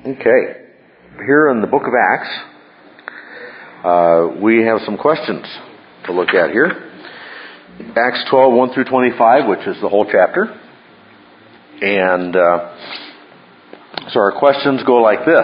Okay. Here in the book of Acts, we have some questions to look at here. Acts 12, 1 through 25, which is the whole chapter. And so our questions go like this.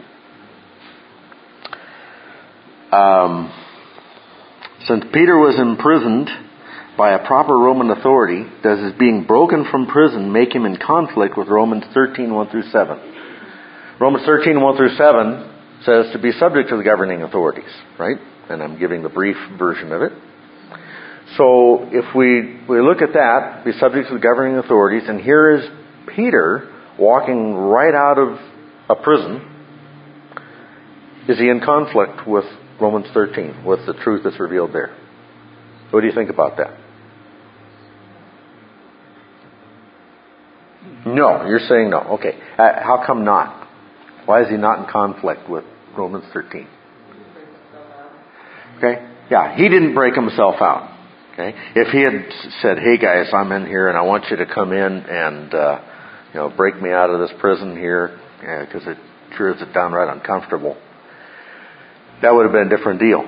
Since Peter was imprisoned by a proper Roman authority, does his being broken from prison make him in conflict with Romans 13, 1 through 7? Romans 13, 1 through 7 says to be subject to the governing authorities, right? And I'm giving the brief version of it. So if we look at that, be subject to the governing authorities, and here is Peter walking right out of a prison. Is he in conflict with Romans 13, with the truth that's revealed there? What do you think about that? No, you're saying no. Okay. How come not? Why is he not in conflict with Romans 13? Okay. Yeah, he didn't break himself out. Okay. If he had said, "Hey guys, I'm in here and I want you to come in and break me out of this prison here because it sure is downright uncomfortable," that would have been a different deal.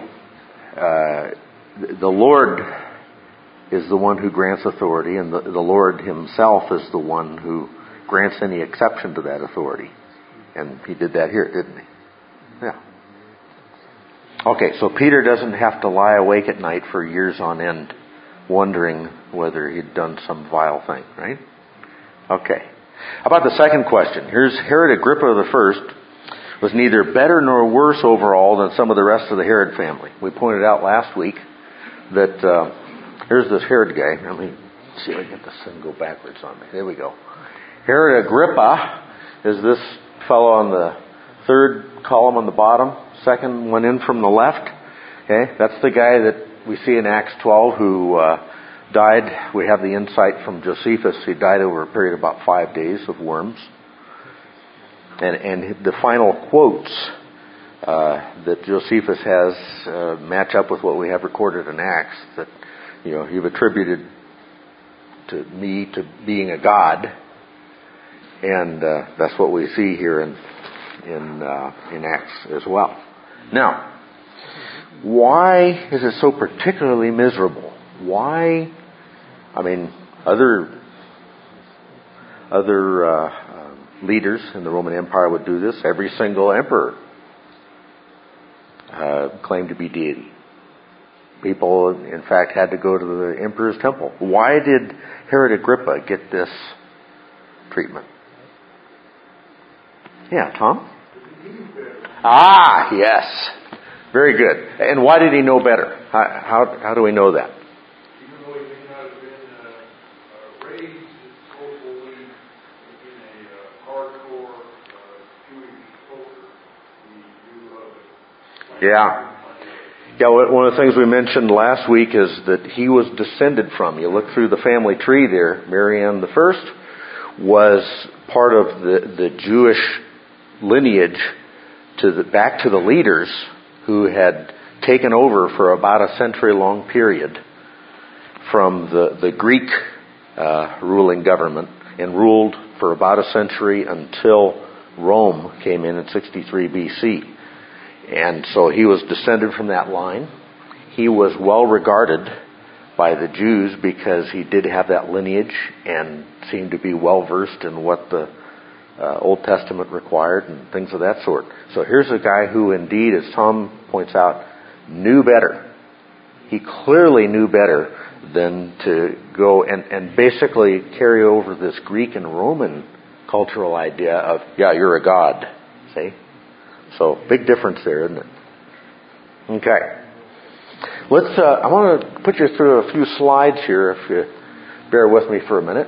The Lord is the one who grants authority, and the Lord himself is the one who grants any exception to that authority. And he did that here, didn't he? Yeah. Okay, so Peter doesn't have to lie awake at night for years on end wondering whether he'd done some vile thing, right? Okay. How about the second question? Here's Herod Agrippa the First was neither better nor worse overall than some of the rest of the Herod family. We pointed out last week that here's this Herod guy. Let me see if I can get this thing go backwards on me. There we go. Herod Agrippa is this fellow on the third column on the bottom, second one in from the left. Okay, that's the guy that we see in Acts 12 who died. We have the insight from Josephus. He died over a period of about 5 days of worms. And the final quotes that Josephus has match up with what we have recorded in Acts, that you've attributed to me to being a god, and that's what we see here in Acts as well. Now, why is it so particularly miserable? Why? I mean, other leaders in the Roman Empire would do this. Every single emperor claimed to be deity. People, in fact, had to go to the emperor's temple. Why did Herod Agrippa get this treatment? Yeah, Tom? Ah, yes. Very good. And why did he know better? How do we know that? Even though he may not have been raised culturally in a hardcore Jewish culture, he knew of it. Yeah. Yeah, one of the things we mentioned last week is that he was descended from. You look through the family tree there. Marianne the First was part of the Jewish lineage back to the leaders who had taken over for about a century-long period from the Greek ruling government and ruled for about a century until Rome came in 63 BC. And so he was descended from that line. He was well regarded by the Jews because he did have that lineage and seemed to be well versed in what the Old Testament required and things of that sort. So here's a guy who indeed, as Tom points out, knew better. He clearly knew better than to go and basically carry over this Greek and Roman cultural idea of, yeah, you're a god. See? So big difference there, isn't it? Okay. I want to put you through a few slides here, if you bear with me for a minute.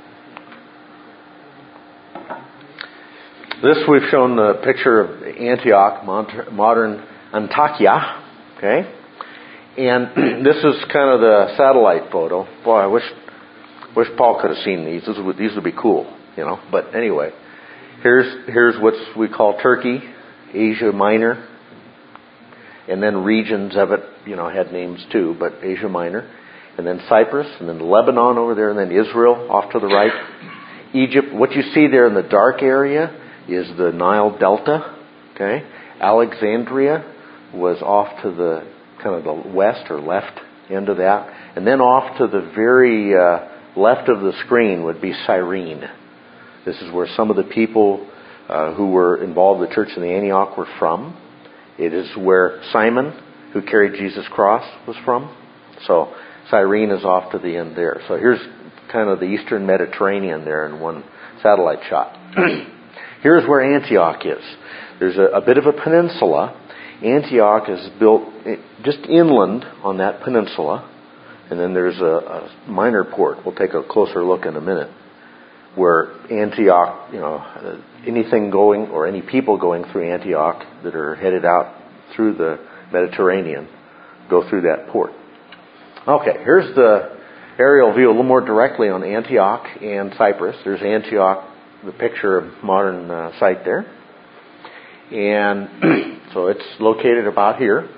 This we've shown the picture of Antioch, modern Antakya, okay? And this is kind of the satellite photo. Boy, I wish Paul could have seen these. These would be cool, But anyway, here's what we call Turkey, Asia Minor, and then regions of it, had names too, but Asia Minor, and then Cyprus, and then Lebanon over there, and then Israel off to the right. Egypt, what you see there in the dark area is the Nile Delta. Okay, Alexandria was off to the kind of the west or left end of that, and then off to the very left of the screen would be Cyrene. This is where some of the people who were involved in the church in the Antioch were from. It is where Simon, who carried Jesus' cross, was from. So Cyrene is off to the end there. So here's kind of the eastern Mediterranean there in one satellite shot. Here's where Antioch is. There's a bit of a peninsula. Antioch is built just inland on that peninsula. And then there's a minor port. We'll take a closer look in a minute. Where Antioch, anything going or any people going through Antioch that are headed out through the Mediterranean go through that port. Okay, here's the aerial view a little more directly on Antioch and Cyprus. There's Antioch, the picture of modern site there. And so it's located about here.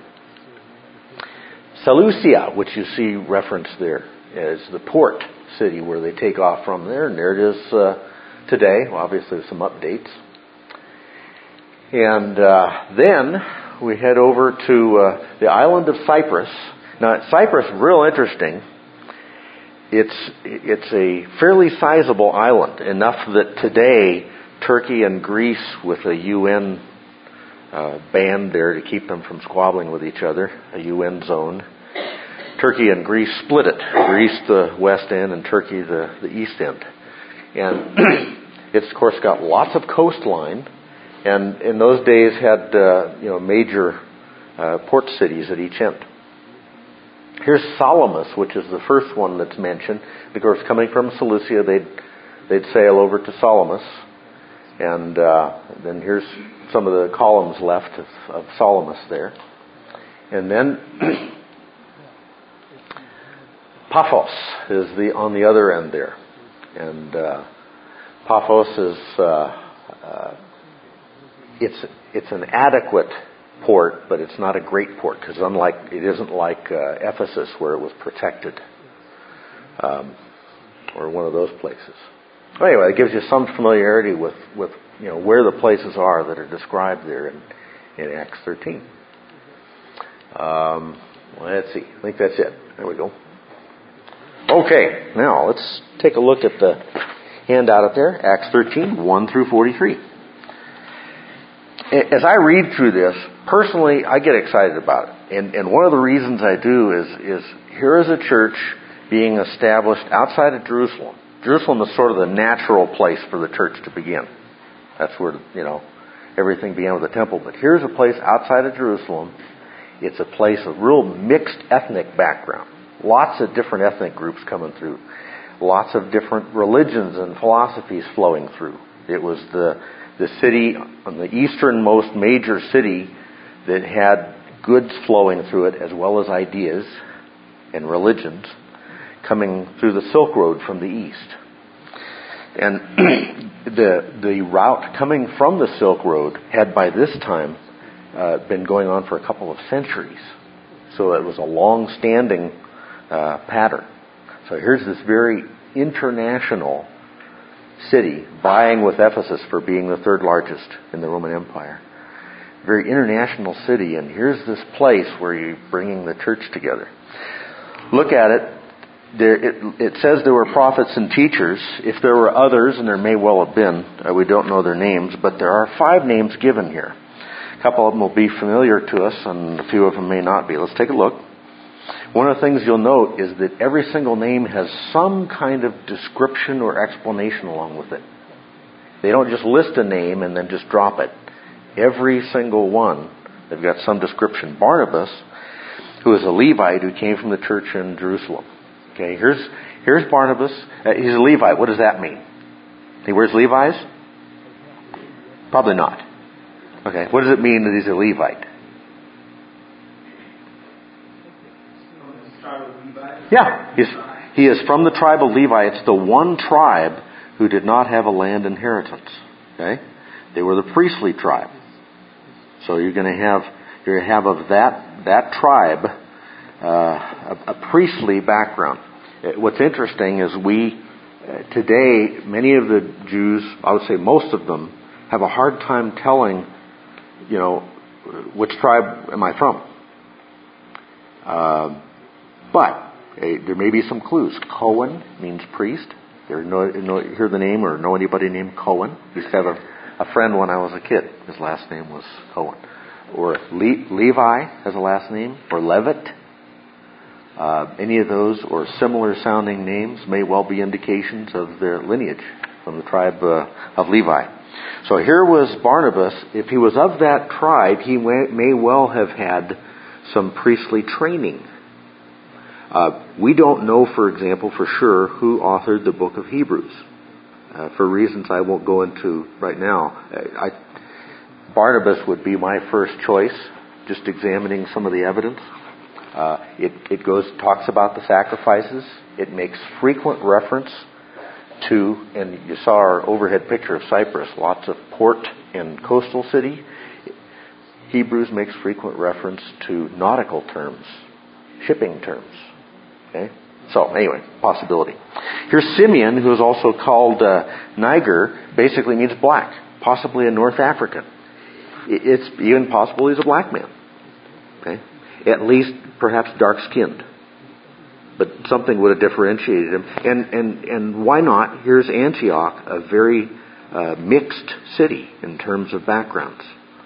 Seleucia, which you see referenced there, is the port city where they take off from there. And there it is today. Well, obviously there's some updates. And then we head over to the island of Cyprus. Now, Cyprus, real interesting. It's a fairly sizable island, enough that today Turkey and Greece, with a UN band there to keep them from squabbling with each other, a UN zone, Turkey and Greece split it. Greece the west end and Turkey the east end. And it's, of course, got lots of coastline, and in those days had major port cities at each end. Here's Salamis, which is the first one that's mentioned. Of course, coming from Seleucia, they'd sail over to Salamis. And then here's some of the columns left of Salamis there. And then Paphos is on the other end there. And Paphos is it's an adequate port, but it's not a great port, because it isn't like Ephesus, where it was protected, or one of those places. Anyway, it gives you some familiarity with where the places are that are described there in Acts 13. Let's see. I think that's it. There we go. Okay, now let's take a look at the handout up there, Acts 13, 1 through 43. As I read through this, personally, I get excited about it. And one of the reasons I do is here is a church being established outside of Jerusalem. Jerusalem is sort of the natural place for the church to begin. That's where, everything began with the temple. But here's a place outside of Jerusalem. It's a place of real mixed ethnic background. Lots of different ethnic groups coming through. Lots of different religions and philosophies flowing through. It was the city, the easternmost major city, that had goods flowing through it, as well as ideas and religions coming through the Silk Road from the east. And the route coming from the Silk Road had by this time been going on for a couple of centuries. So it was a long-standing pattern. So here's this very international city vying with Ephesus for being the third largest in the Roman Empire. Very international city, and here's this place where you're bringing the church together. Look at it. It says there were prophets and teachers. If there were others, and there may well have been, we don't know their names, but there are 5 names given here. A couple of them will be familiar to us, and a few of them may not be. Let's take a look. One of the things you'll note is that every single name has some kind of description or explanation along with it. They don't just list a name and then just drop it. Every single one, they've got some description. Barnabas, who is a Levite who came from the church in Jerusalem. Okay, here's Barnabas. He's a Levite. What does that mean? He wears Levi's? Probably not. Okay, what does it mean that he's a Levite? Yeah, he is from the tribe of Levi. It's the one tribe who did not have a land inheritance. Okay, they were the priestly tribe. So you're going to have of that tribe a priestly background. What's interesting is today, many of the Jews, I would say most of them, have a hard time telling, which tribe am I from. But there may be some clues. Cohen means priest. Hear the name or know anybody named Cohen? I used to have a friend when I was a kid. His last name was Cohen. Or Levi has a last name, or Levitt. Any of those or similar sounding names may well be indications of their lineage from the tribe of Levi. So here was Barnabas. If he was of that tribe, he may well have had some priestly training. We don't know, for example, for sure who authored the book of Hebrews. For reasons I won't go into right now. Barnabas would be my first choice, just examining some of the evidence. It talks about the sacrifices. It makes frequent reference to, and you saw our overhead picture of Cyprus, lots of port and coastal city. Hebrews makes frequent reference to nautical terms, shipping terms. Okay? So, anyway, possibility. Here's Simeon, who is also called Niger, basically means black, possibly a North African. It's even possible he's a black man. Okay? At least, perhaps dark-skinned. But something would have differentiated him. And why not? Here's Antioch, a very mixed city in terms of backgrounds.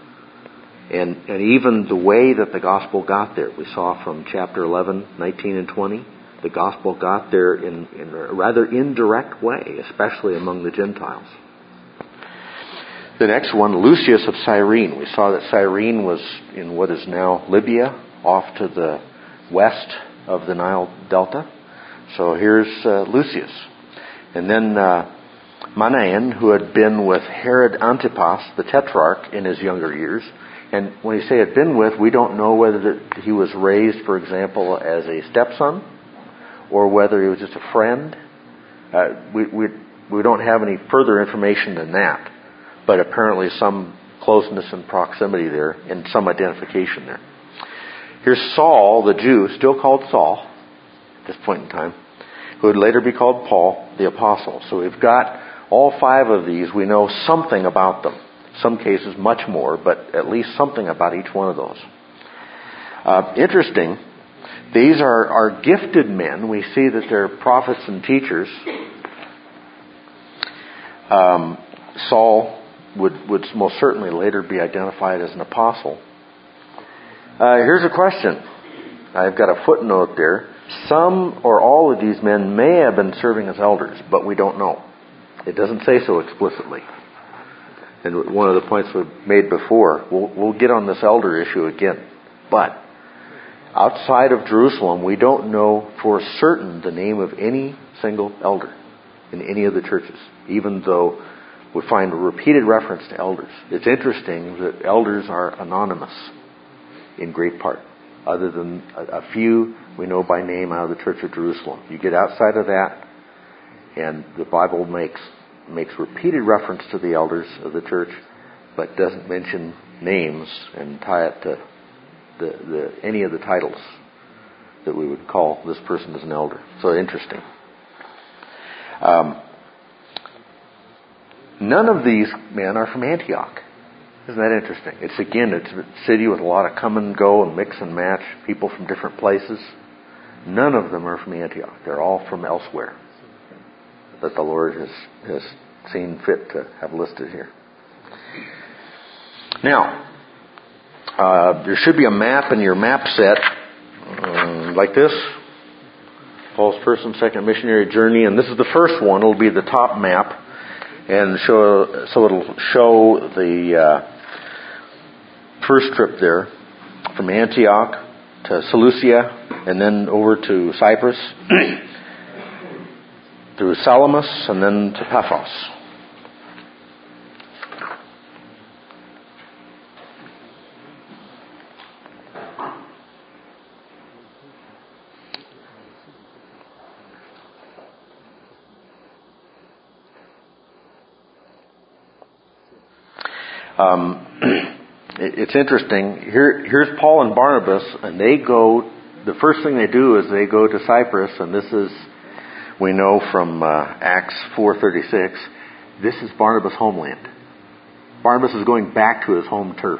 And even the way that the gospel got there, we saw from chapter 11, 19 and 20, the gospel got there in a rather indirect way, especially among the Gentiles. The next one, Lucius of Cyrene. We saw that Cyrene was in what is now Libya, off to the west of the Nile Delta. So here's Lucius. And then Manaen, who had been with Herod Antipas, the tetrarch, in his younger years. And when you say had been with, we don't know whether he was raised, for example, as a stepson, or whether he was just a friend. We don't have any further information than that. But apparently some closeness and proximity there, and some identification there. Here's Saul, the Jew, still called Saul at this point in time, who would later be called Paul, the Apostle. So we've got all five of these. We know something about them. Some cases much more, but at least something about each one of those. Interesting. These are gifted men. We see that they're prophets and teachers. Saul would most certainly later be identified as an apostle. Here's a question. I've got a footnote there. Some or all of these men may have been serving as elders, but we don't know. It doesn't say so explicitly. And one of the points we made before, we'll get on this elder issue again. But outside of Jerusalem, we don't know for certain the name of any single elder in any of the churches, even though we find a repeated reference to elders. It's interesting that elders are anonymous in great part. Other than a few we know by name out of the Church of Jerusalem. You get outside of that, and the Bible makes repeated reference to the elders of the church, but doesn't mention names and tie it to any of the titles that we would call this person as an elder. So interesting. None of these men are from Antioch. Isn't that interesting? It's a city with a lot of come and go and mix and match, people from different places. None of them are from Antioch. They're all from elsewhere that the Lord has seen fit to have listed here. Now, there should be a map in your map set like this. Paul's first and second missionary journey, and this is the first one. It'll be the top map, and so it'll show the first trip there from Antioch to Seleucia, and then over to Cyprus, through Salamis, and then to Paphos. It's interesting. Here's Paul and Barnabas, and the first thing they do is they go to Cyprus, and this is, we know from Acts 4:36, this is Barnabas' homeland. Barnabas is going back to his home turf.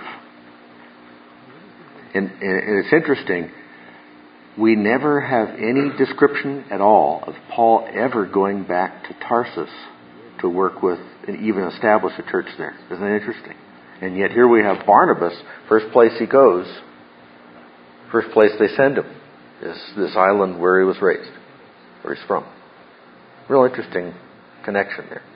And it's interesting, we never have any description at all of Paul ever going back to Tarsus to work with and even establish a church there. Isn't that interesting? And yet here we have Barnabas, first place he goes, first place they send him is this island where he was raised, where he's from. Real interesting connection there.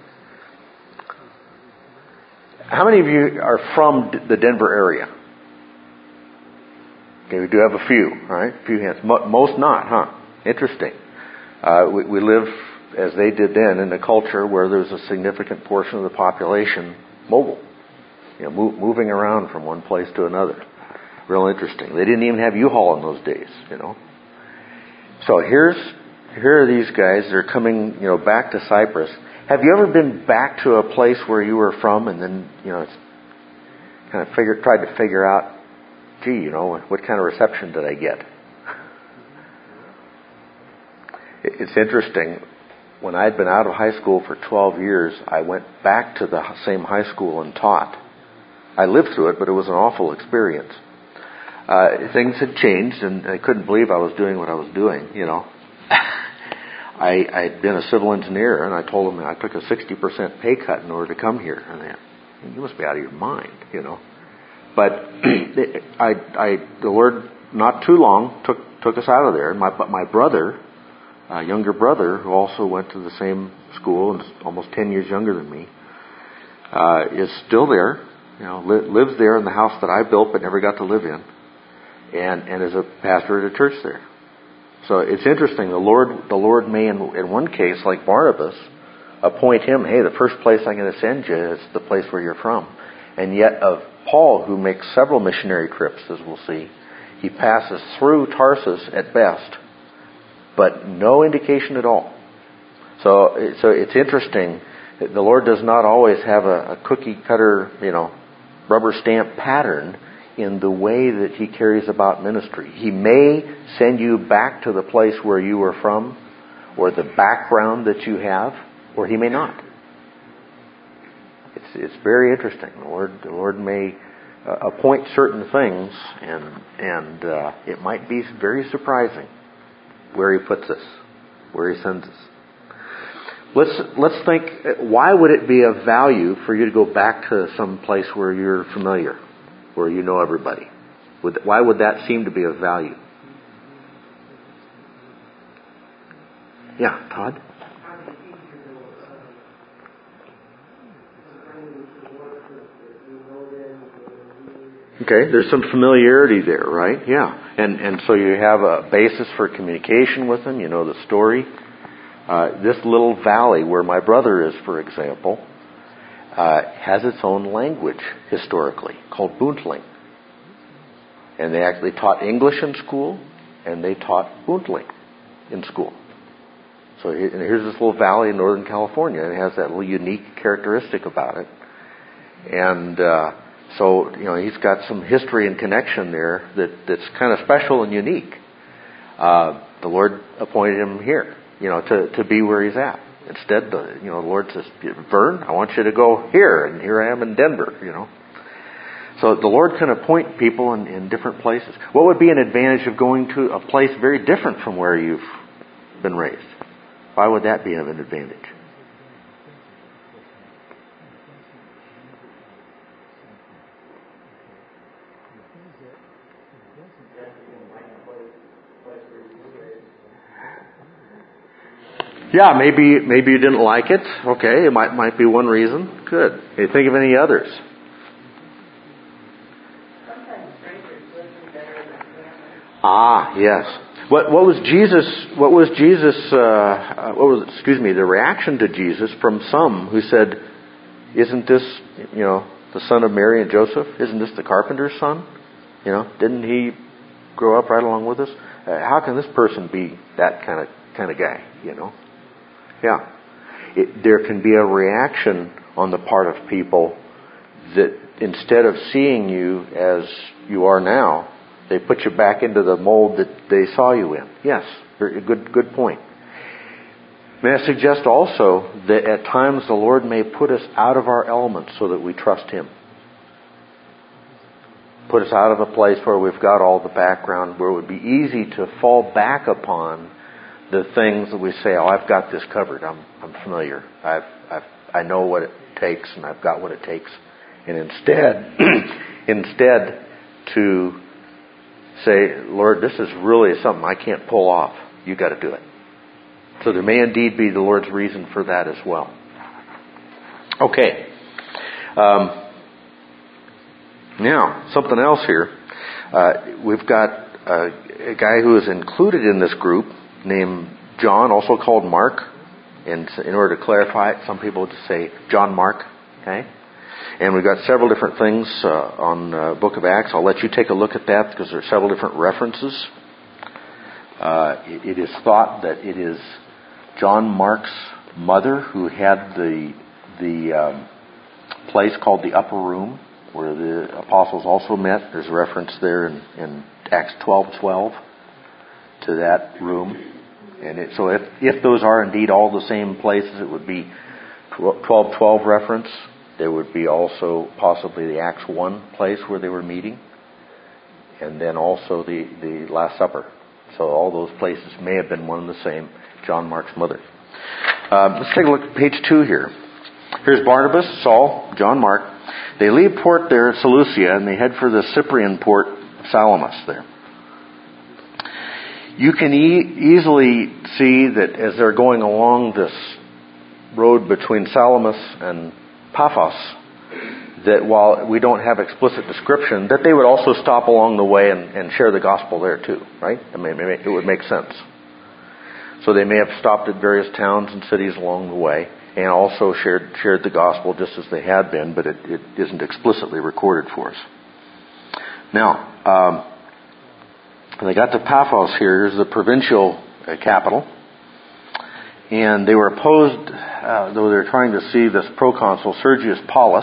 How many of you are from the Denver area? Okay, we do have a few, all right? A few hands. Most not, huh? Interesting. We live, as they did then, in a culture where there's a significant portion of the population mobile. Moving around from one place to another. Real interesting. They didn't even have U-Haul in those days, So here are these guys. They're coming, back to Cyprus. Have you ever been back to a place where you were from, and then, it's kind of tried to figure out, gee, what kind of reception did I get? It's interesting. When I'd been out of high school for 12 years, I went back to the same high school and taught. I lived through it, but it was an awful experience. Things had changed, and I couldn't believe I was doing what I was doing, I'd been a civil engineer, and I told them I took a 60% pay cut in order to come here. And they, you must be out of your mind, But the Lord, not too long, took us out of there. But my brother, younger brother, who also went to the same school and is almost 10 years younger than me, is still there. Lives there in the house that I built but never got to live in, and is a pastor at a church there. So it's interesting. The Lord may, in one case, like Barnabas, appoint him. Hey, the first place I'm going to send you is the place where you're from. And yet, of Paul, who makes several missionary trips, as we'll see, he passes through Tarsus at best, but no indication at all. So it's interesting. The Lord does not always have a cookie cutter, rubber stamp pattern in the way that He carries about ministry. He may send you back to the place where you were from, or the background that you have, or He may not. It's very interesting. The Lord may appoint certain things, and it might be very surprising where He puts us, where He sends us. Let's think, why would it be of value for you to go back to some place where you're familiar, where you know everybody? Why would that seem to be of value? Yeah, Todd? Okay, there's some familiarity there, right? Yeah. And so you have a basis for communication with them. You know the story. This little valley where my brother is, for example, has its own language historically called Buntling. And they actually taught English in school, and they taught Buntling in school. So here's this little valley in Northern California, and it has that little unique characteristic about it. And so he's got some history and connection there that's kind of special and unique. The Lord appointed him here, to be where he's at. Instead, the Lord says, Vern, I want you to go here, and here I am in Denver, So the Lord can appoint people in different places. What would be an advantage of going to a place very different from where you've been raised? Why would that be of an advantage? Yeah, maybe you didn't like it. Okay, it might be one reason. Good. Hey, think of any others. Yes. What was the reaction to Jesus from some who said, "Isn't this, the son of Mary and Joseph? Isn't this the carpenter's son? Didn't he grow up right along with us? How can this person be that kind of guy? Yeah. There can be a reaction on the part of people that instead of seeing you as you are now, they put you back into the mold that they saw you in. Yes, very good point. May I suggest also that at times the Lord may put us out of our element so that we trust Him. put us out of a place where we've got all the background, where it would be easy to fall back upon the things that we say, oh, I've got this covered. I'm familiar. I know what it takes, and I've got what it takes. And instead to say, Lord, this is really something I can't pull off. You got to do it. So there may indeed be the Lord's reason for that as well. Okay. Now, something else here. We've got a guy who is included in this group named John, also called Mark. And in order to clarify it, some people just say John Mark. Okay? And we've got several different things on Book of Acts. I'll let you take a look at that because there are several different references. It is thought that it is John Mark's mother who had the place called the Upper Room, where the apostles also met. There's a reference there in Acts 12:12 to that room. And so if those are indeed all the same places, it would be 12:12 reference. There would be also possibly the Acts 1 place where they were meeting, and then also the Last Supper. So all those places may have been one and the same, John Mark's mother. Let's take a look at page 2 here. Here's Barnabas, Saul, John Mark. They leave port there at Seleucia, and they head for the Cyprian port, Salamis there. You can easily see that as they're going along this road between Salamis and Paphos, that while we don't have explicit description, that they would also stop along the way and share the gospel there too, right? I mean, it would make sense. So they may have stopped at various towns and cities along the way and also shared the gospel just as they had been, but it isn't explicitly recorded for us. Now, when they got to Paphos here's the provincial capital, and they were opposed, though they were trying to see this proconsul, Sergius Paulus.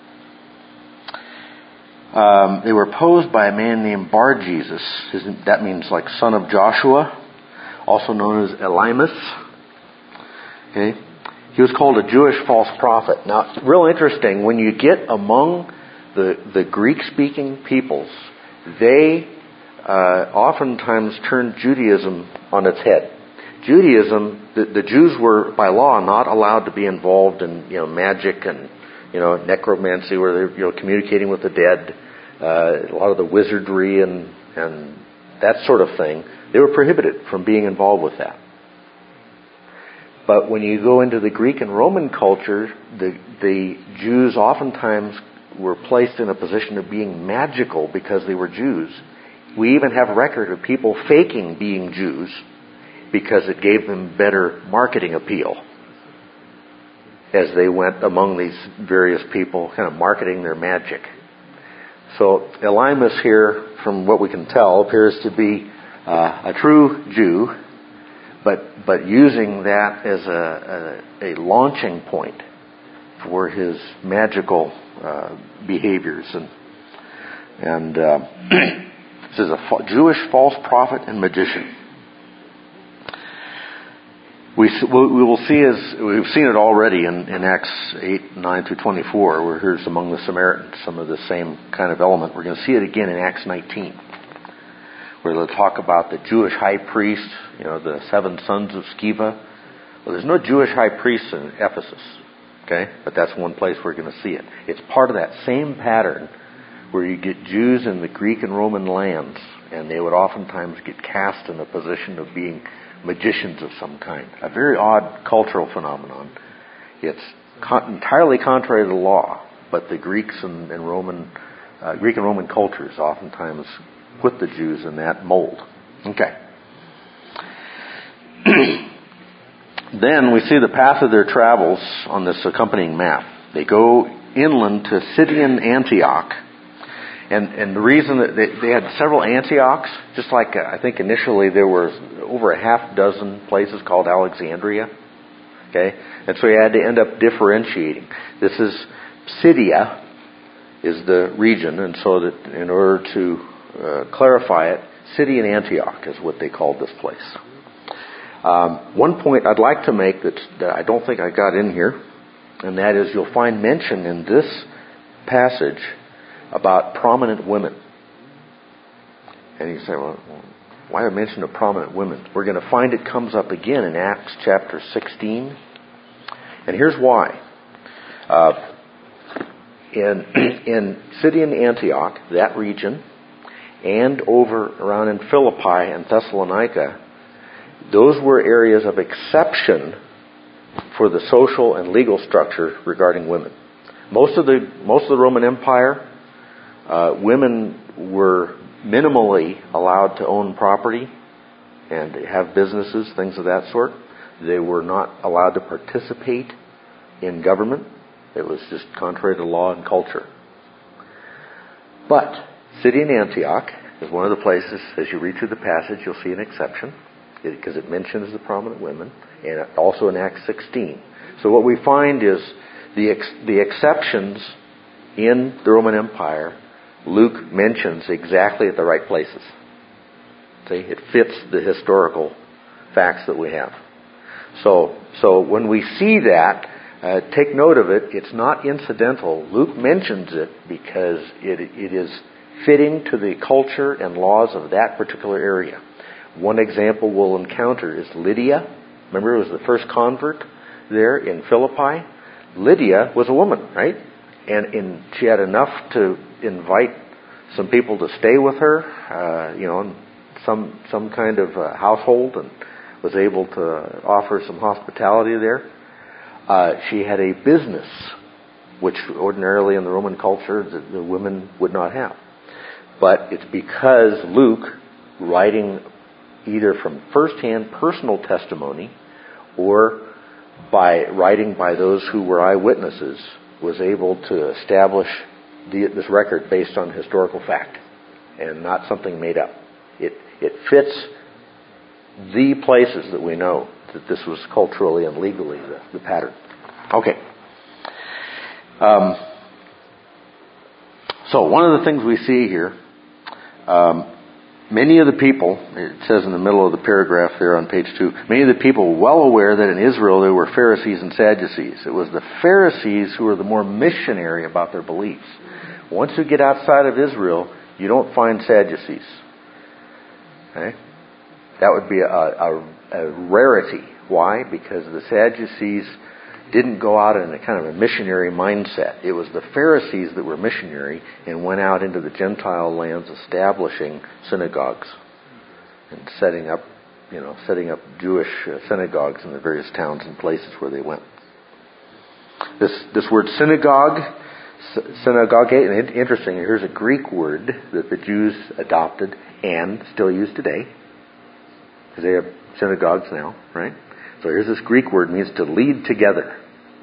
They were opposed by a man named Bar-Jesus. That means like son of Joshua, also known as Elymas. Okay, he was called a Jewish false prophet. Now, real interesting, when you get among the Greek-speaking peoples, they oftentimes turn Judaism on its head. Judaism, the Jews were by law not allowed to be involved in magic and necromancy, where they're communicating with the dead, a lot of the wizardry and that sort of thing. They were prohibited from being involved with that. But when you go into the Greek and Roman culture, the Jews oftentimes were placed in a position of being magical because they were Jews. We even have record of people faking being Jews because it gave them better marketing appeal as they went among these various people, kind of marketing their magic. So Elymas here, from what we can tell, appears to be a true Jew, but using that as a launching point for his magical behaviors. And this is a Jewish false prophet and magician. We will see, as we've seen it already in Acts 8, 9 through 24, where here's among the Samaritans, some of the same kind of element. We're going to see it again in Acts 19, where they'll talk about the Jewish high priest, the 7 sons of Sceva. Well, there's no Jewish high priest in Ephesus, okay? But that's one place we're going to see it. It's part of that same pattern where you get Jews in the Greek and Roman lands, and they would oftentimes get cast in a position of being magicians of some kind. A very odd cultural phenomenon. It's entirely contrary to the law, but the Greeks and Roman cultures oftentimes put the Jews in that mold. Okay. Then we see the path of their travels on this accompanying map. They go inland to Scythian Antioch. And the reason that they had several Antiochs, just like I think initially there was over a half dozen places called Alexandria. Okay? And so he had to end up differentiating. This is Pisidia is the region, and so that in order to clarify it, Scythian Antioch is what they called this place. One point I'd like to make that I don't think I got in here, and that is you'll find mention in this passage about prominent women. And you say, well, why mention of prominent women? We're going to find it comes up again in Acts chapter 16. And here's why. In Pisidian Antioch, that region, and over around in Philippi and Thessalonica, those were areas of exception for the social and legal structure regarding women. Most of the Roman Empire, women were minimally allowed to own property and have businesses, things of that sort. They were not allowed to participate in government. It was just contrary to law and culture. But Pisidian Antioch is one of the places, as you read through the passage, you'll see an exception, because it mentions the prominent women, and also in Acts 16. So what we find is the exceptions in the Roman Empire, Luke mentions exactly at the right places. See, it fits the historical facts that we have. So when we see that, take note of it. It's not incidental. Luke mentions it because it is fitting to the culture and laws of that particular area. One example we'll encounter is Lydia. Remember, it was the first convert there in Philippi. Lydia was a woman, right? And she had enough to invite some people to stay with her, some kind of household, and was able to offer some hospitality there. She had a business, which ordinarily in the Roman culture the women would not have. But it's because Luke, writing either from first-hand personal testimony or by writing by those who were eyewitnesses, was able to establish this record based on historical fact and not something made up. It fits the places that we know that this was culturally and legally the pattern. Okay. So one of the things we see here, many of the people, it says in the middle of the paragraph there on page 2, many of the people were well aware that in Israel there were Pharisees and Sadducees. It was the Pharisees who were the more missionary about their beliefs. Once you get outside of Israel, you don't find Sadducees. Okay? That would be a rarity. Why? Because the Sadducees didn't go out in a kind of a missionary mindset. It was the Pharisees that were missionary and went out into the Gentile lands establishing synagogues and setting up Jewish synagogues in the various towns and places where they went. This word synagogue, and interesting, here's a Greek word that the Jews adopted and still use today, because they have synagogues now, right? So here's this Greek word, means to lead together.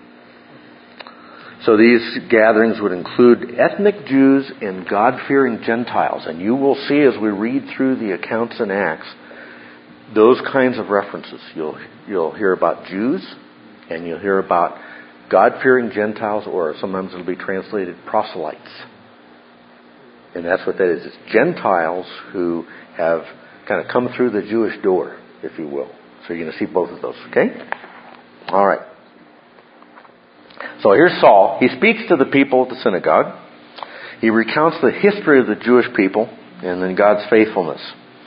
So these gatherings would include ethnic Jews and God-fearing Gentiles. And you will see as we read through the accounts in Acts, those kinds of references. You'll hear about Jews, and you'll hear about God-fearing Gentiles, or sometimes it'll be translated proselytes. And that's what that is. It's Gentiles who have kind of come through the Jewish door, if you will. So you're going to see both of those, okay? All right. So here's Saul. He speaks to the people at the synagogue. He recounts the history of the Jewish people and then God's faithfulness.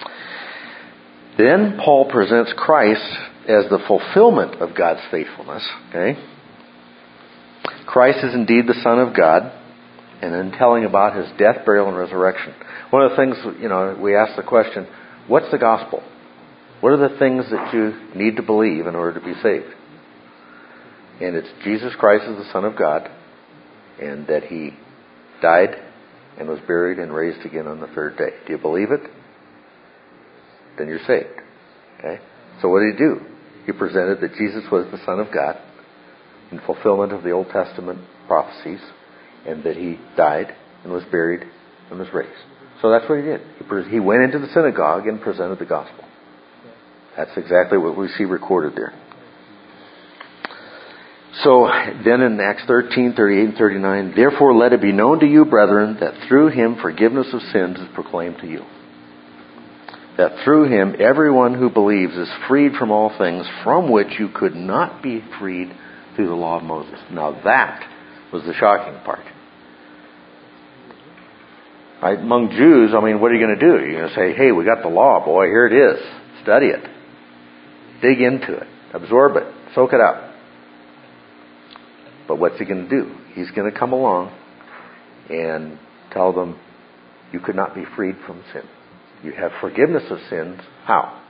Then Paul presents Christ as the fulfillment of God's faithfulness, okay? Christ is indeed the Son of God, and then telling about his death, burial, and resurrection. One of the things, we ask the question, what's the gospel? What are the things that you need to believe in order to be saved? And it's Jesus Christ is the Son of God, and that he died and was buried and raised again on the third day. Do you believe it? Then you're saved. Okay? So what did he do? He presented that Jesus was the Son of God in fulfillment of the Old Testament prophecies, and that he died and was buried and was raised. So that's what he did. He went into the synagogue and presented the gospel. That's exactly what we see recorded there. So then in Acts 13, 38 and 39, therefore let it be known to you, brethren, that through him forgiveness of sins is proclaimed to you. That through him everyone who believes is freed from all things from which you could not be freed through the law of Moses. Now that was the shocking part. Right? Among Jews, I mean, what are you going to do? You're going to say, hey, we got the law, boy, here it is. Study it. Dig into it. Absorb it. Soak it up. But what's he going to do? He's going to come along and tell them, you could not be freed from sin. You have forgiveness of sins. How?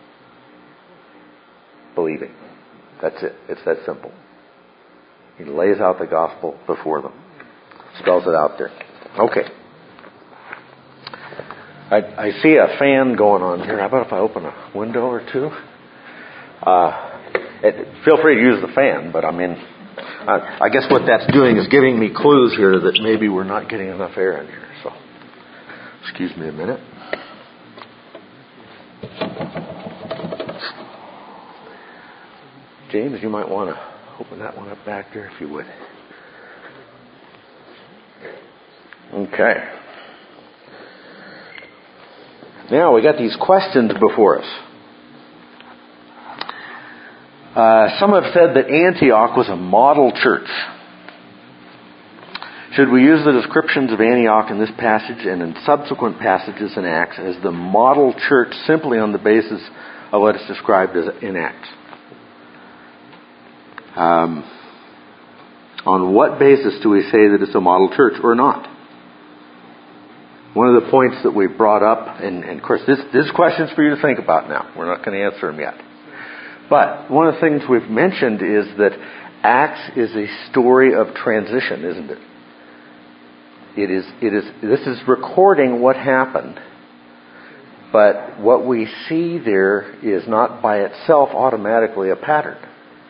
Believing. That's it. It's that simple. He lays out the gospel before them. Spells it out there. Okay. I see a fan going on here. How about if I open a window or two? Feel free to use the fan, but I mean, I guess what that's doing is giving me clues here that maybe we're not getting enough air in here. So, excuse me a minute. James, you might want to open that one up back there if you would. Okay. Now we got these questions before us. Some have said that Antioch was a model church. Should we use the descriptions of Antioch in this passage and in subsequent passages in Acts as the model church simply on the basis of what is described as in Acts? On what basis do we say that it's a model church or not? One of the points that we brought up, and of course this question's for you to think about now. We're not going to answer them yet. But one of the things we've mentioned is that Acts is a story of transition, isn't it? This is recording what happened. But what we see there is not by itself automatically a pattern.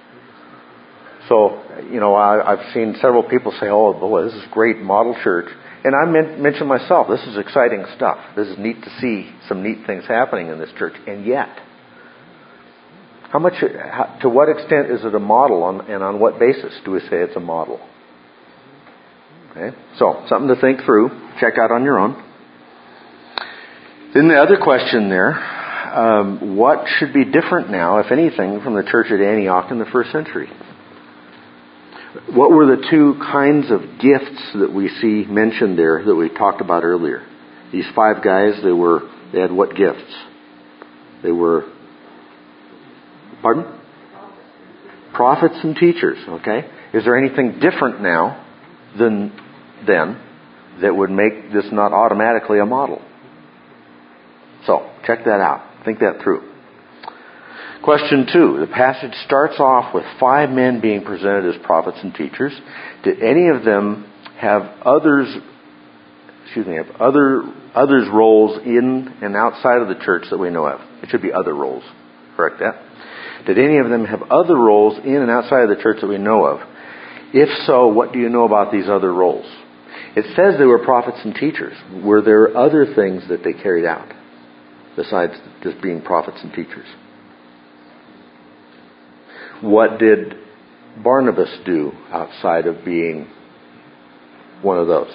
So, I've seen several people say, oh boy, this is great model church. And I mentioned myself, this is exciting stuff. This is neat to see some neat things happening in this church. And yet, to what extent is it a model, and on what basis do we say it's a model? Okay, so something to think through. Check out on your own. Then the other question there, what should be different now, if anything, from the church at Antioch in the first century? What were the two kinds of gifts that we see mentioned there that we talked about earlier? These 5 guys, they had what gifts? They were, pardon? Prophets and teachers, okay? Is there anything different now than then that would make this not automatically a model? So, check that out. Think that through. Question 2. The passage starts off with 5 men being presented as prophets and teachers. Did any of them have others roles in and outside of the church that we know of? It should be other roles. Correct that? Did any of them have other roles in and outside of the church that we know of? If so, what do you know about these other roles? It says they were prophets and teachers. Were there other things that they carried out besides just being prophets and teachers? What did Barnabas do outside of being one of those?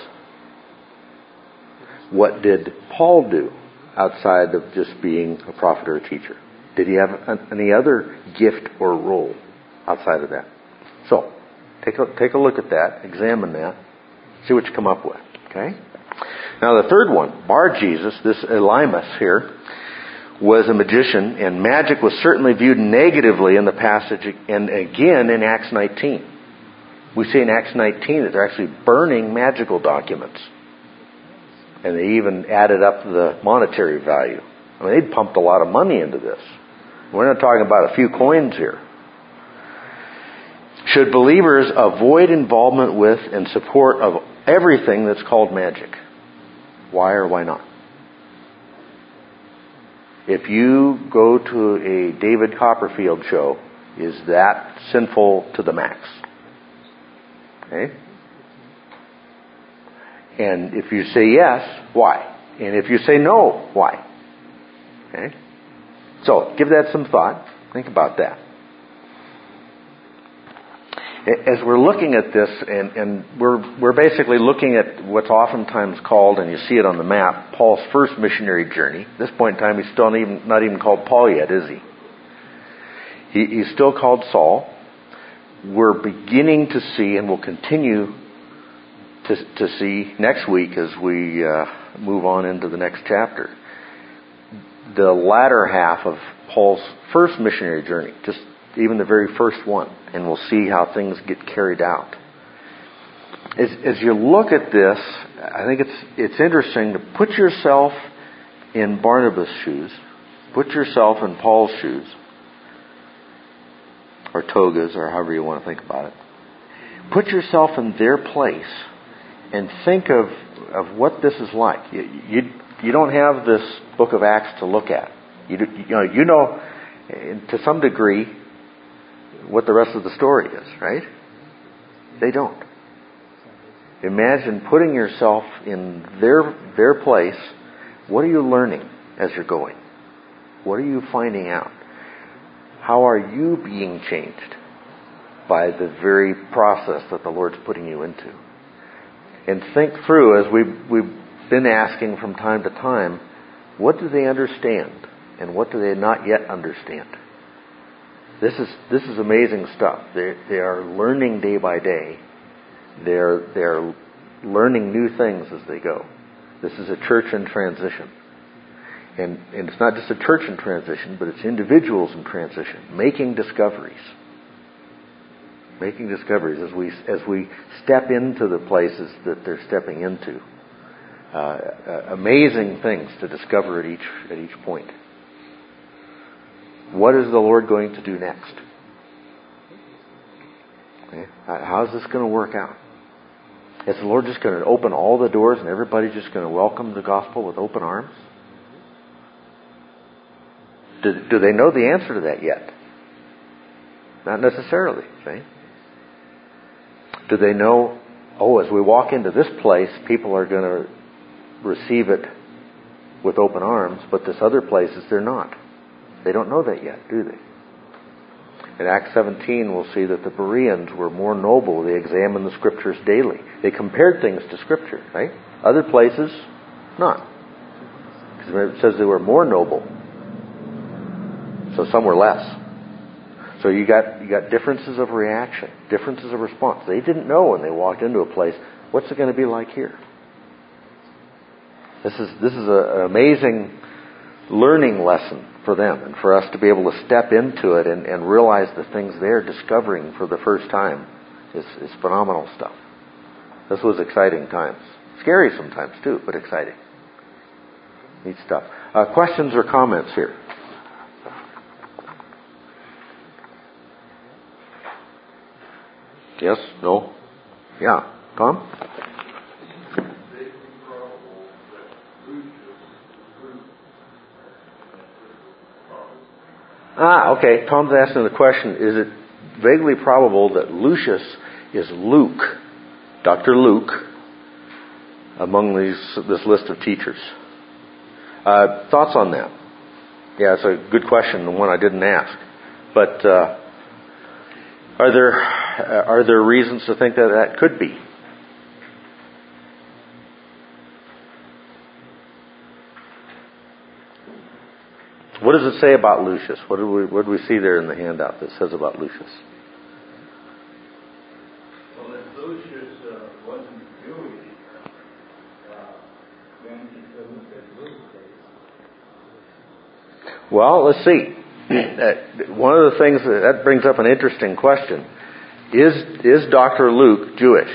What did Paul do outside of just being a prophet or a teacher? Did he have any other gift or role outside of that? So, take a look at that, examine that, see what you come up with. Okay? Now the third one, Bar-Jesus, this Elymas here, was a magician, and magic was certainly viewed negatively in the passage, and again in Acts 19. We see in Acts 19 that they're actually burning magical documents. And they even added up the monetary value. I mean, they'd pumped a lot of money into this. We're not talking about a few coins here. Should believers avoid involvement with and support of everything that's called magic? Why or why not? If you go to a David Copperfield show, is that sinful to the max? Okay? And if you say yes, why? And if you say no, why? Okay? So, give that some thought. Think about that. As we're looking at this, and we're basically looking at what's oftentimes called, and you see it on the map, Paul's first missionary journey. At this point in time, he's still not even called Paul yet, is he? He's still called Saul. We're beginning to see, and will continue to see next week as we move on into the next chapter. The latter half of Paul's first missionary journey, just even the very first one, and we'll see how things get carried out. As you look at this, I think it's interesting to put yourself in Barnabas' shoes, put yourself in Paul's shoes, or Toga's, or however you want to think about it. Put yourself in their place and think of what this is like. You don't have this book of Acts to look at. You know to some degree what the rest of the story is, right? They don't. Imagine putting yourself in their place. What are you learning as you're going? What are you finding out? How are you being changed by the very process that the Lord's putting you into? And think through, as we've been asking from time to time, what do they understand and what do they not yet understand? This is amazing stuff. They are learning day by day. They're learning new things as they go. This is a church in transition. And it's not just a church in transition, but it's individuals in transition, making discoveries. Making discoveries as we step into the places that they're stepping into. Amazing things to discover at each point. What is the Lord going to do next? Okay. How's this going to work out? Is the Lord just going to open all the doors and everybody's just going to welcome the gospel with open arms? Do they know the answer to that yet? Not necessarily, right? Do they know, as we walk into this place, people are going to receive it with open arms, but this other places, they're not. They don't know that yet, do they? In Acts 17, we'll see that the Bereans were more noble. They examined the Scriptures daily. They compared things to Scripture, right? Other places, not. Because it says they were more noble. So some were less. So you got differences of reaction, differences of response. They didn't know when they walked into a place, what's it going to be like here? This is an amazing learning lesson for them, and for us to be able to step into it and realize the things they're discovering for the first time is phenomenal stuff. This was exciting times. Scary sometimes too, but exciting. Neat stuff. Questions or comments here? Yes? No? Yeah. Tom? Okay. Tom's asking the question, is it vaguely probable that Lucius is Luke, Dr. Luke, among this list of teachers? Thoughts on that? Yeah, it's a good question, the one I didn't ask. But are there reasons to think that could be? What does it say about Lucius? What do we see there in the handout that says about Lucius? Well, that Lucius wasn't Jewish, then he couldn't get Luke. Well, let's see. One of the things that brings up an interesting question. Is Dr. Luke Jewish?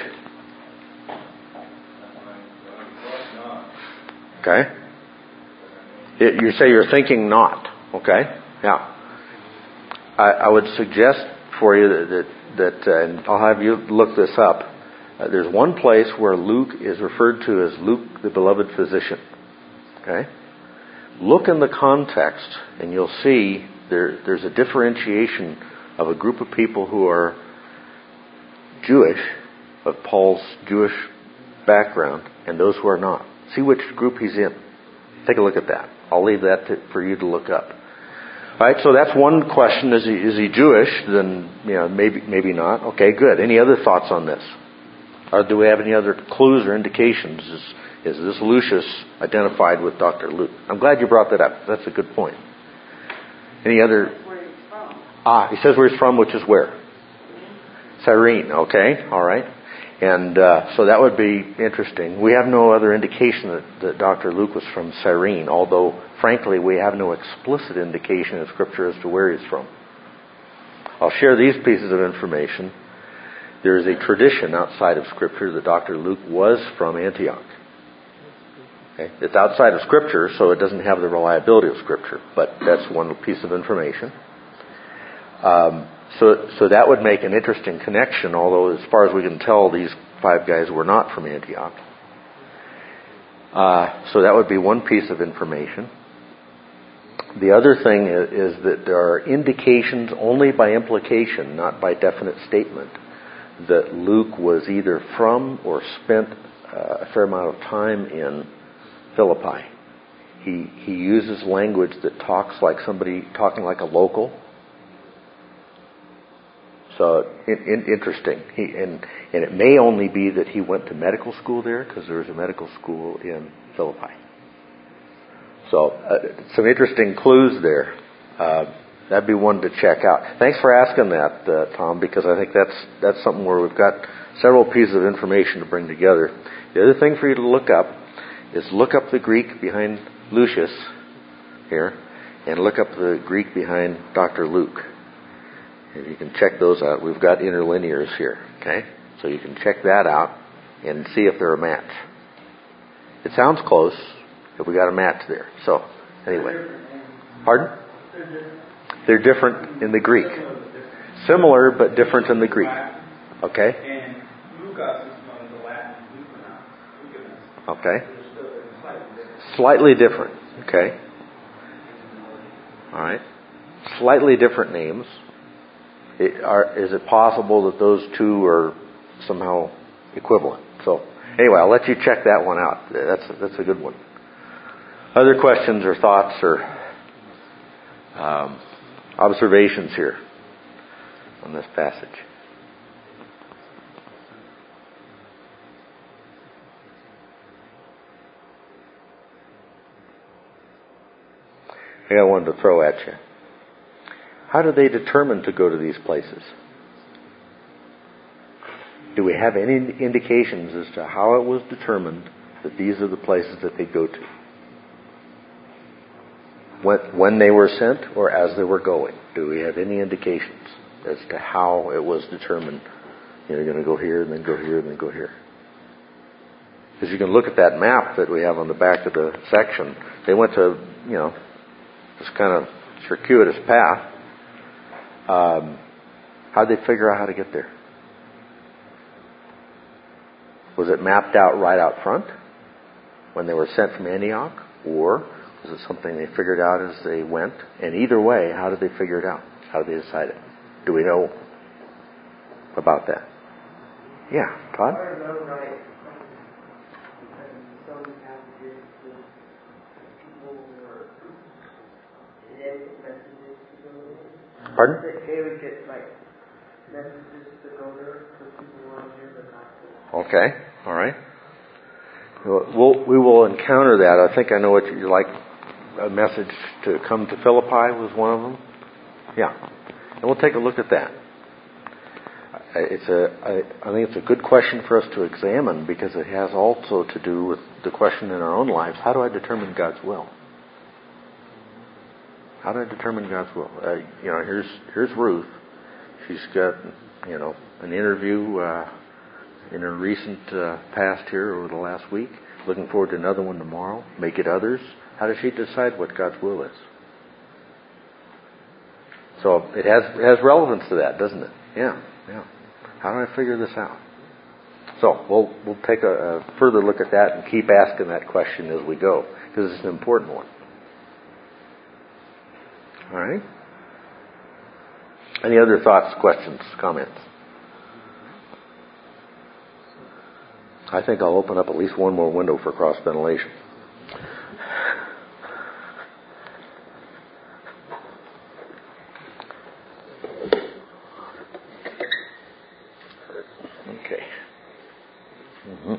Okay. You say you're thinking not. Okay. Yeah. I would suggest for you that and I'll have you look this up. There's one place where Luke is referred to as Luke, the beloved physician. Okay. Look in the context, and you'll see there's a differentiation of a group of people who are Jewish, of Paul's Jewish background, and those who are not. See which group he's in. Take a look at that. I'll leave that for you to look up. All right, so that's one question. Is he Jewish? Then, maybe not. Okay, good. Any other thoughts on this? Or do we have any other clues or indications? Is this Lucius identified with Dr. Luke? I'm glad you brought that up. That's a good point. Any other? Where he's from. He says where he's from, which is where? Cyrene. Okay, all right. And so that would be interesting. We have no other indication that Dr. Luke was from Cyrene, although, frankly, we have no explicit indication in Scripture as to where he's from. I'll share these pieces of information. There is a tradition outside of Scripture that Dr. Luke was from Antioch. Okay? It's outside of Scripture, so it doesn't have the reliability of Scripture, but that's one piece of information. So that would make an interesting connection, although as far as we can tell, these 5 guys were not from Antioch. So that would be one piece of information. The other thing is that there are indications only by implication, not by definite statement, that Luke was either from or spent a fair amount of time in Philippi. He uses language that talks like somebody talking like a local. So interesting. And it may only be that he went to medical school there, because there was a medical school in Philippi. So some interesting clues there. That'd be one to check out. Thanks for asking that, Tom, because I think that's something where we've got several pieces of information to bring together. The other thing for you to look up is look up the Greek behind Lucius here, and look up the Greek behind Dr. Luke. If you can check those out, we've got interlinears here, okay? So you can check that out and see if they're a match. It sounds close if we got a match there. So, anyway. Pardon? They're different in the Greek. Similar, but different in the Greek. Okay? And Lucas is from the Latin Lucanus. Okay. Slightly different. Okay. All right. Slightly different names. Is it possible that those two are somehow equivalent? So, anyway, I'll let you check that one out. That's a good one. Other questions or thoughts or observations here on this passage? I got one to throw at you. How do they determine to go to these places? Do we have any indications as to how it was determined that these are the places that they go to? When they were sent or as they were going? Do we have any indications as to how it was determined? You're going to go here and then go here and then go here. Because you can look at that map that we have on the back of the section. They went to, this kind of circuitous path. How did they figure out how to get there? Was it mapped out right out front when they were sent from Antioch? Or was it something they figured out as they went? And either way, how did they figure it out? How did they decide it? Do we know about that? Yeah, Todd? I remember right. Some passages, people were messages to go. Pardon? They would get messages to go there for people who want to hear the gospel. Okay, all right. We will encounter that. I think I know what you like. A message to come to Philippi was one of them. Yeah, and we'll take a look at that. I think it's a good question for us to examine because it has also to do with the question in our own lives: how do I determine God's will? How do I determine God's will? Here's Ruth. She's got an interview in her recent past here over the last week. Looking forward to another one tomorrow. Make it others. How does she decide what God's will is? So it has relevance to that, doesn't it? Yeah. How do I figure this out? So we'll take a further look at that and keep asking that question as we go because it's an important one. All right. Any other thoughts, questions, comments? I think I'll open up at least one more window for cross-ventilation. Okay. Mm-hmm.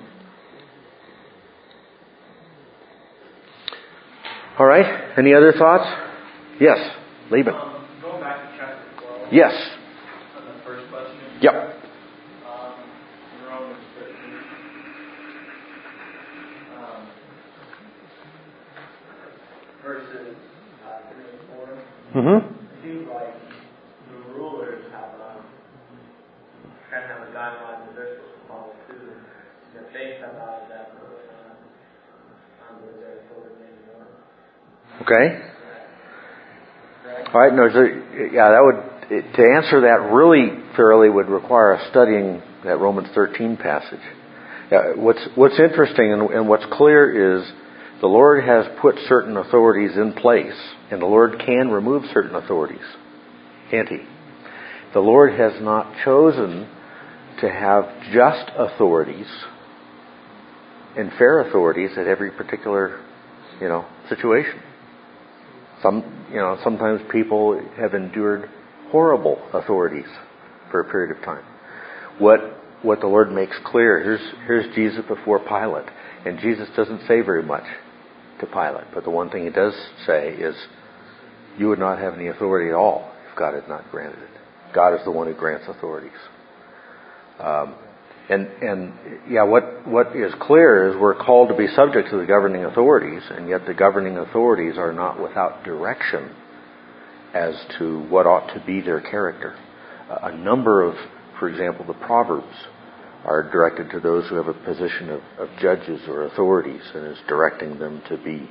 All right. Any other thoughts? Yes. Laban. Going back to chapter 12. Yes. On the first question. Yep. In Romans versus doing forum. Mm-hmm. It seems like the rulers have kind of have a guideline that they're supposed to follow too. And if they step out of that, under their authority anymore. Okay. All right. No. So, yeah, that would to answer that really thoroughly would require studying that Romans 13 passage. What's interesting and what's clear is the Lord has put certain authorities in place, and the Lord can remove certain authorities, can't He? The Lord has not chosen to have just authorities and fair authorities at every particular, situation. Sometimes people have endured horrible authorities for a period of time. What the Lord makes clear, here's Jesus before Pilate, and Jesus doesn't say very much to Pilate, but the one thing He does say is, you would not have any authority at all if God had not granted it. God is the one who grants authorities. What is clear is we're called to be subject to the governing authorities, and yet the governing authorities are not without direction as to what ought to be their character. A number of, for example, the Proverbs are directed to those who have a position of judges or authorities, and is directing them to be,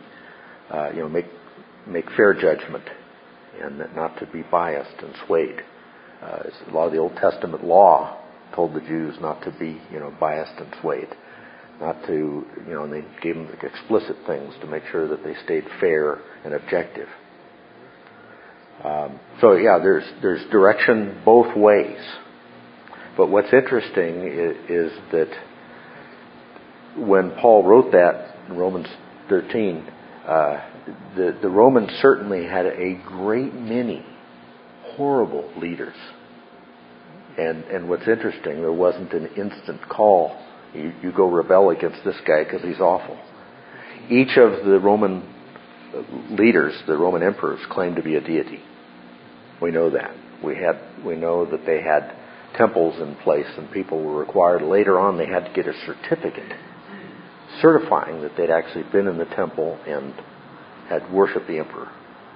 make fair judgment and not to be biased and swayed. A lot of the Old Testament law told the Jews not to be, biased and swayed, not to, and they gave them explicit things to make sure that they stayed fair and objective. There's direction both ways. But what's interesting is that when Paul wrote that in Romans 13, the Romans certainly had a great many horrible leaders. And what's interesting, there wasn't an instant call. You go rebel against this guy because he's awful. Each of the Roman leaders, the Roman emperors, claimed to be a deity. We know that. We know that they had temples in place, and people were required. Later on, they had to get a certificate certifying that they'd actually been in the temple and had worshipped the emperor.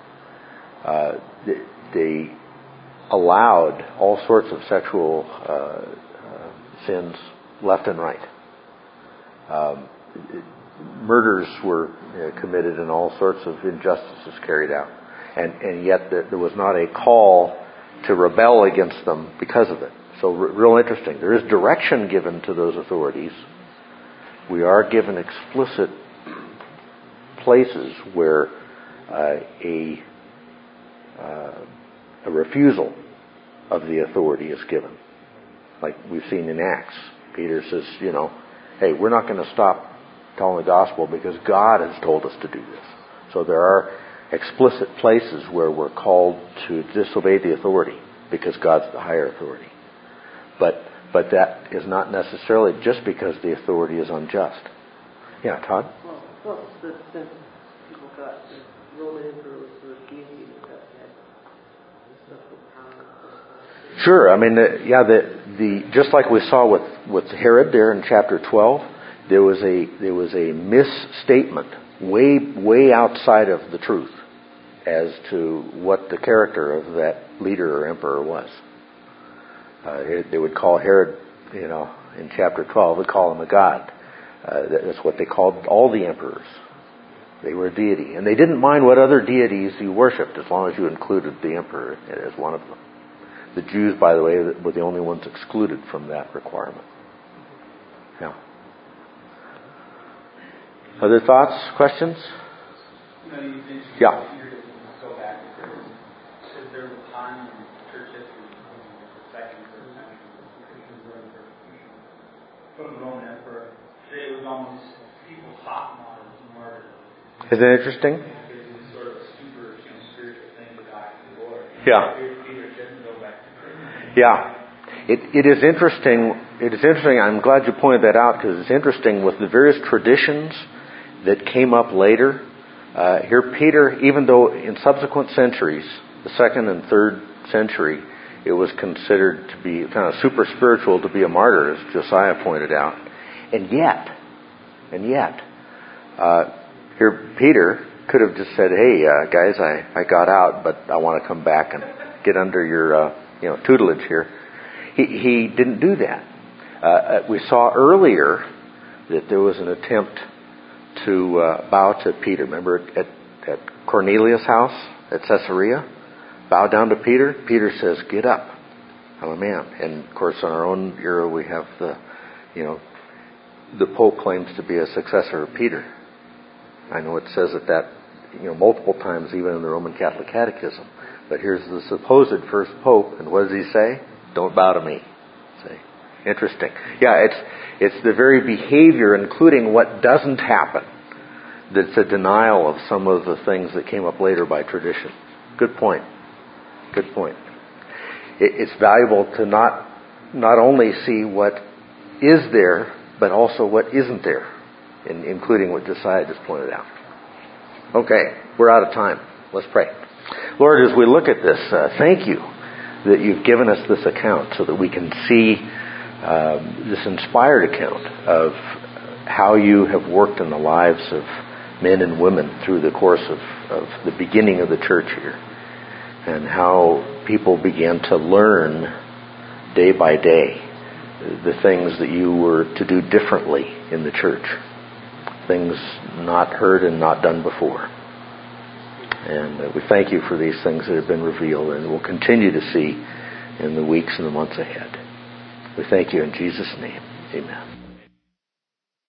They allowed all sorts of sexual sins left and right. Murders were committed and all sorts of injustices carried out. And yet there was not a call to rebel against them because of it. So real interesting. There is direction given to those authorities. We are given explicit places where a refusal of the authority is given. Like we've seen in Acts. Peter says, hey, we're not going to stop telling the gospel because God has told us to do this. So there are explicit places where we're called to disobey the authority because God's the higher authority. But that is not necessarily just because the authority is unjust. Yeah, Todd? Well, since people got the Roman emperors were deity that had stuff with power. Sure. I mean, the just like we saw with Herod there in chapter 12, there was a misstatement way outside of the truth as to what the character of that leader or emperor was. They would call Herod, in chapter 12, they call him a god. That's what they called all the emperors. They were a deity. And they didn't mind what other deities you worshipped as long as you included the emperor as one of them. The Jews, by the way, were the only ones excluded from that requirement. Yeah. Other thoughts, questions? Yeah. Go back. Is there a time in church history, second or third century, from the Roman emperor, that it was almost people's hot martyrdom? Isn't that interesting? It was sort of a super spiritual thing to die to the Lord. Yeah. Peter didn't go back to church. Yeah. It is interesting. It is interesting. I'm glad you pointed that out because it's interesting with the various traditions that came up later. Here Peter, even though in subsequent centuries, the 2nd and 3rd century, it was considered to be kind of super spiritual to be a martyr, as Josiah pointed out. And yet, here Peter could have just said, "Hey, guys, I got out, but I want to come back and get under your tutelage here." He didn't do that. We saw earlier that there was an attempt to bow to Peter. Remember at Cornelius' house at Caesarea? Bow down to Peter. Peter says, "Get up. I'm a man." And of course, in our own era, we have the Pope claims to be a successor of Peter. I know it says that multiple times, even in the Roman Catholic Catechism. But here's the supposed first Pope, and what does he say? "Don't bow to me." See? Interesting. Yeah, it's the very behavior, including what doesn't happen, that's a denial of some of the things that came up later by tradition. Good point. Good point. It's valuable to not only see what is there, but also what isn't there, including what Josiah just pointed out. Okay, we're out of time. Let's pray. Lord, as we look at this, thank you that you've given us this account so that we can see this inspired account of how you have worked in the lives of men and women through the course of the beginning of the church here, and how people began to learn day by day the things that you were to do differently in the church, things not heard and not done before. And we thank you for these things that have been revealed and will continue to see in the weeks and the months ahead. We thank you in Jesus' name. Amen.